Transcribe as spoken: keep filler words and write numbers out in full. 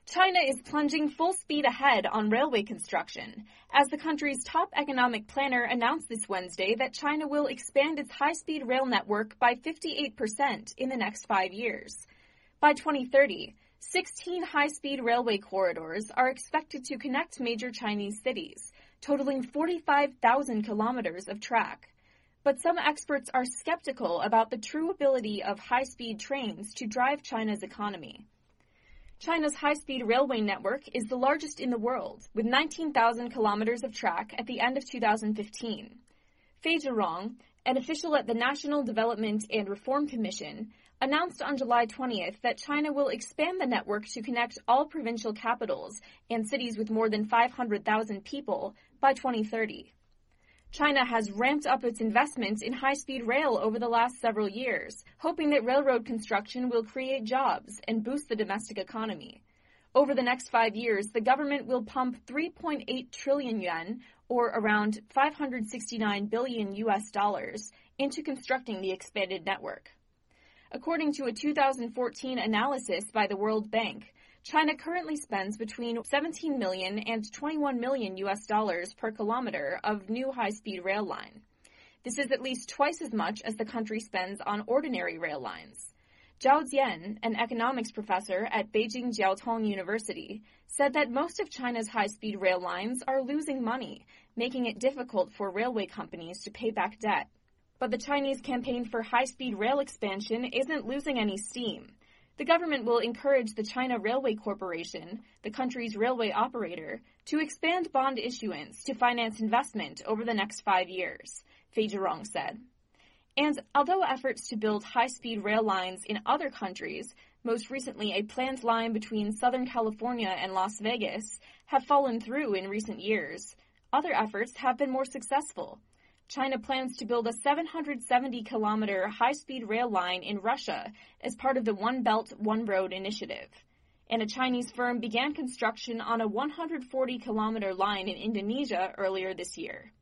China is plunging full speed ahead on railway construction, as the country's top economic planner announced this Wednesday that China will expand its high-speed rail network by fifty-eight percent in the next five years. By twenty thirty, sixteen high-speed railway corridors are expected to connect major Chinese cities, totaling forty-five thousand kilometers of track. But some experts are skeptical about the true ability of high-speed trains to drive China's economy. China's high-speed railway network is the largest in the world, with nineteen thousand kilometers of track at the end of two thousand fifteen. Fei Zhirong, an official at the National Development and Reform Commission, announced on July twentieth that China will expand the network to connect all provincial capitals and cities with more than five hundred thousand people by twenty thirty. China has ramped up its investments in high-speed rail over the last several years, hoping that railroad construction will create jobs and boost the domestic economy. Over the next five years, the government will pump three point eight trillion yuan, or around five hundred sixty-nine billion U S dollars, into constructing the expanded network. According to a two thousand fourteen analysis by the World Bank, China currently spends between seventeen million and twenty-one million U S dollars per kilometer of new high-speed rail line. This is at least twice as much as the country spends on ordinary rail lines. Zhao Jian, an economics professor at Beijing Jiaotong University, said that most of China's high-speed rail lines are losing money, making it difficult for railway companies to pay back debt. But the Chinese campaign for high-speed rail expansion isn't losing any steam. The government will encourage the China Railway Corporation, the country's railway operator, to expand bond issuance to finance investment over the next five years, Fei Zhirong said. And although efforts to build high-speed rail lines in other countries, most recently a planned line between Southern California and Las Vegas, have fallen through in recent years, other efforts have been more successful. China plans to build a seven hundred seventy kilometer high-speed rail line in Russia as part of the One Belt, One Road initiative. And a Chinese firm began construction on a one hundred forty kilometer line in Indonesia earlier this year.